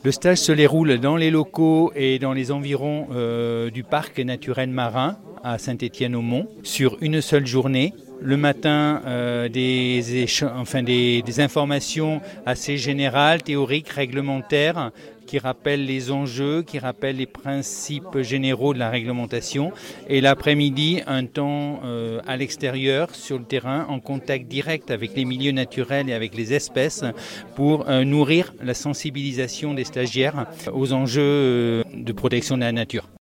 Le stage se déroule dans les locaux et dans les environs du parc naturel marin à Saint-Étienne-au-Mont sur une seule journée. Le matin, des informations assez générales, théoriques, réglementaires, qui rappellent les enjeux, qui rappellent les principes généraux de la réglementation. Et l'après-midi, un temps à l'extérieur, sur le terrain, en contact direct avec les milieux naturels et avec les espèces pour nourrir la sensibilisation des stagiaires aux enjeux de protection de la nature.